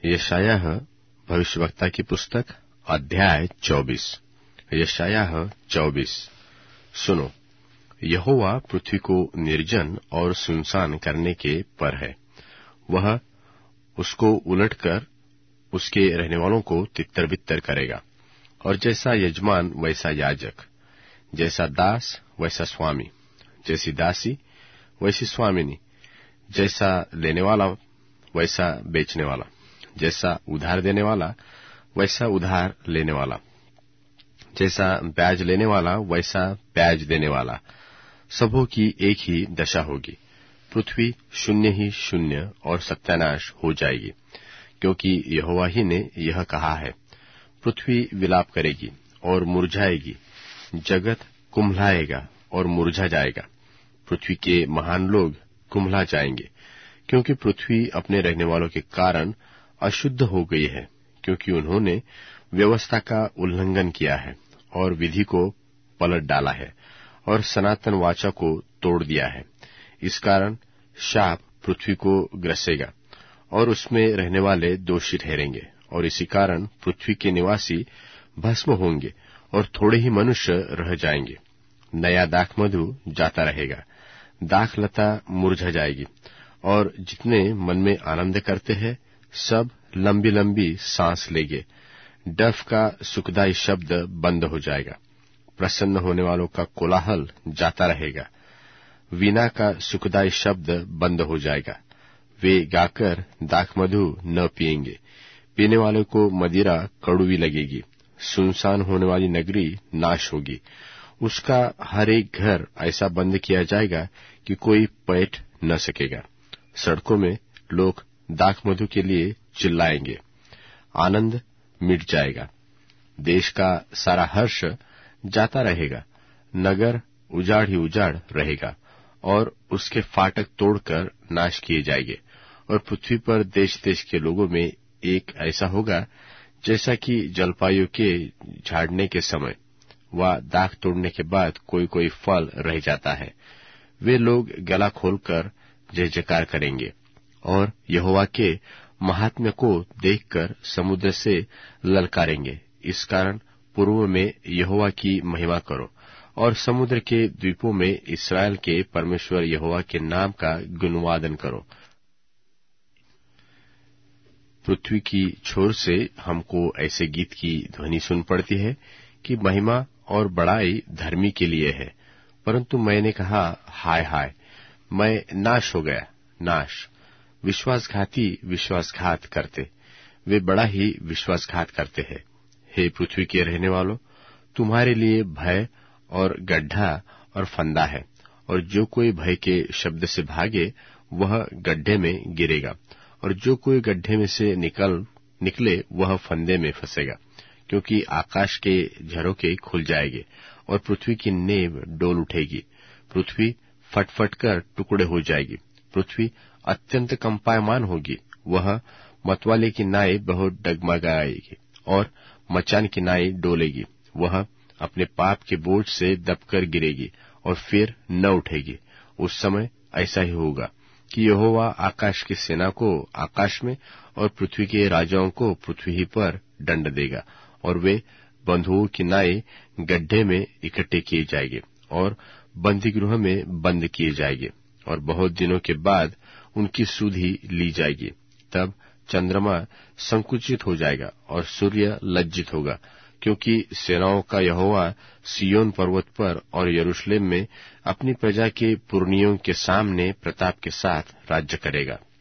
यशायाह भविष्यवक्ता की पुस्तक अध्याय 24। यशायाह 24। सुनो, यहोवा पृथ्वी को निर्जन और सुनसान करने के पर है। वह उसको उलटकर उसके रहने वालों को तितर बितर करेगा। और जैसा यजमान वैसा याजक, जैसा दास वैसा स्वामी, जैसी दासी वैसी स्वामिनी, जैसा लेने वाला वैसा बेचने वाला, जैसा उधार देने वाला वैसा उधार लेने वाला, जैसा ब्याज लेने वाला वैसा ब्याज देने वाला, सबों की एक ही दशा होगी। पृथ्वी शून्य ही शून्य और सत्यानाश हो जाएगी, क्योंकि यहोवा ही ने यह कहा है। पृथ्वी विलाप करेगी और मुरझाएगी, जगत कुम्हलाएगा और मुरझा जाएगा। पृथ्वी के महान लोग कुम्हला जाएंगे, क्योंकि पृथ्वी अपने रहने वालों के कारण अशुद्ध हो गई है, क्योंकि उन्होंने व्यवस्था का उल्लंघन किया है और विधि को पलट डाला है और सनातन वाचा को तोड़ दिया है। इस कारण शाप पृथ्वी को ग्रसेगा और उसमें रहने वाले दोषी ठहरेंगे, और इसी कारण पृथ्वी के निवासी भस्म होंगे और थोड़े ही मनुष्य रह जाएंगे। नया दाख मधु जाता रहेगा, दाख लता मुरझा जाएगी, और जितने मन में आनंद करते हैं सब लंबी लंबी सांस लेंगे। डफ का सुखदायी शब्द बंद हो जाएगा, प्रसन्न होने वालों का कोलाहल जाता रहेगा। वीणा का सुखदायी शब्द बंद हो जाएगा। वे गाकर दाख मधु न पिएंगे, पीने वालों को मदिरा कड़वी लगेगी। सुनसान होने वाली नगरी नाश होगी, उसका हर एक घर ऐसा बंद किया जाएगा कि कोई पैठ न सकेगा। सड़कों में लोग दाख मधु के लिए चिल्लाएंगे, आनंद मिट जाएगा। देश का सारा हर्ष जाता रहेगा, नगर उजाड़ ही उजाड़ रहेगा, और उसके फाटक तोड़कर नाश किए जाएंगे। और पृथ्वी पर देश देश के लोगों में एक ऐसा होगा जैसा कि जलपायु के झाड़ने के समय व दाख तोड़ने के बाद कोई कोई फल रह जाता है। वे लोग गला खोलकर जय जयकार करेंगे और यहोवा के महात्म्य को देखकर समुद्र से ललकारेंगे। इस कारण पूर्व में यहोवा की महिमा करो, और समुद्र के द्वीपों में इस्राएल के परमेश्वर यहोवा के नाम का गुणवादन करो। पृथ्वी की छोर से हमको ऐसे गीत की ध्वनि सुन पड़ती है कि महिमा और बड़ाई धर्मी के लिए है, परंतु मैंने कहा, हाय हाय, मैं नाश हो गया, नाश। विश्वासघाती विश्वासघात करते, वे बड़ा ही विश्वासघात करते हैं। हे पृथ्वी के रहने वालों, तुम्हारे लिए भय और गड्ढा और फंदा है, और जो कोई भय के शब्द से भागे वह गड्ढे में गिरेगा, और जो कोई गड्ढे में से निकले वह फंदे में फंसेगा। क्योंकि आकाश के झरोखे खुल जाएंगे और पृथ्वी की नींव डोल उठेगी। पृथ्वी फटफट कर टुकड़े हो जाएगी, पृथ्वी अत्यंत कंपायमान होगी। वह मतवाले की नाई बहुत डगमगाएगी और मचान की नाई डोलेगी। वह अपने पाप के बोझ से दबकर गिरेगी और फिर न उठेगी। उस समय ऐसा ही होगा कि यहोवा आकाश की सेना को आकाश में और पृथ्वी के राजाओं को पृथ्वी ही पर दंड देगा, और वे बंधुओं की नाई गड्ढे में इकट्ठे किए जाएंगे और बंदी गृह में बंद किए जाएंगे, और बहुत दिनों के बाद उनकी सुधि ली जाएगी। तब चंद्रमा संकुचित हो जाएगा और सूर्य लज्जित होगा, क्योंकि सेनाओं का यहोवा सिय्योन पर्वत पर और यरूशलेम में अपनी प्रजा के पुरनियों के सामने प्रताप के साथ राज्य करेगा।